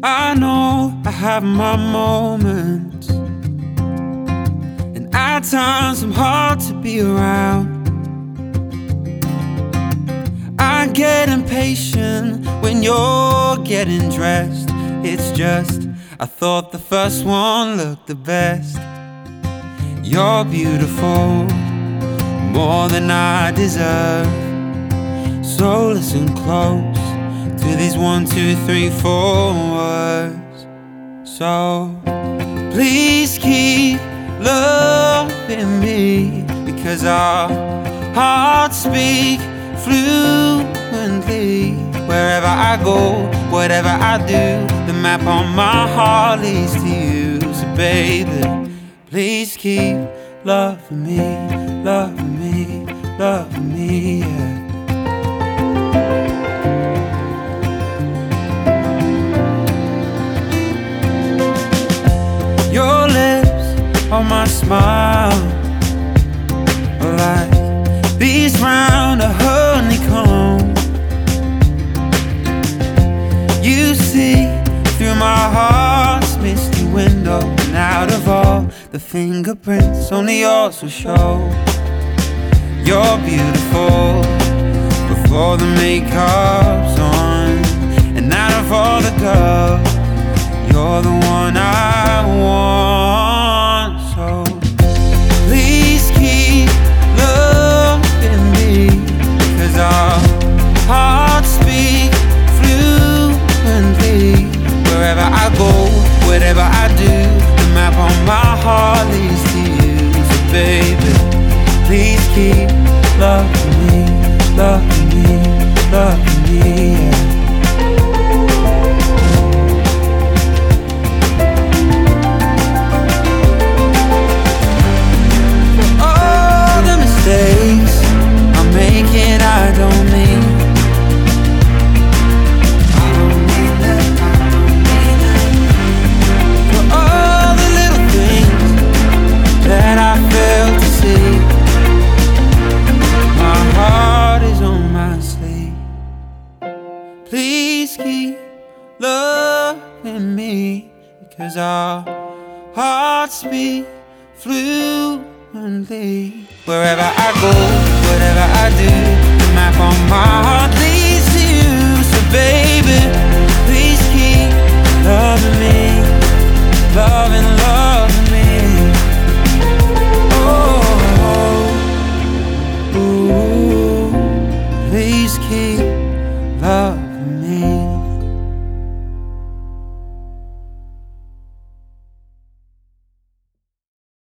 I know I have my moments, and at times I'm hard to be around. I get impatient when you're getting dressed. It's just, I thought the first one looked the best. You're beautiful, more than I deserve. So listen close to these 1, 2, 3, 4 words. So please keep loving me, because our hearts speak fluently. Wherever I go, whatever I do, the map on my heart leads to you. So baby, please keep loving me, loving me, loving me, yeah. Your lips on my smile are like bees round a honeycomb. You see through my heart's misty window, and out of all the fingerprints, only yours will show. You're beautiful before the makeup's on, and out of all the girls, you're the one I want. So please keep loving me, because our hearts speak fluently. Wherever I go, whatever I do, the map on my heart leads to you. So baby, please keep loving me, loving me, loving me, yeah. I don't mean that. For all the little things that I failed to see, my heart is on my sleeve. Please keep loving me, because our hearts beat fluently. Wherever I go, whatever I do, the map on my heart leads to you. So baby, please keep loving me, loving, loving me. Oh, ooh, please keep loving me.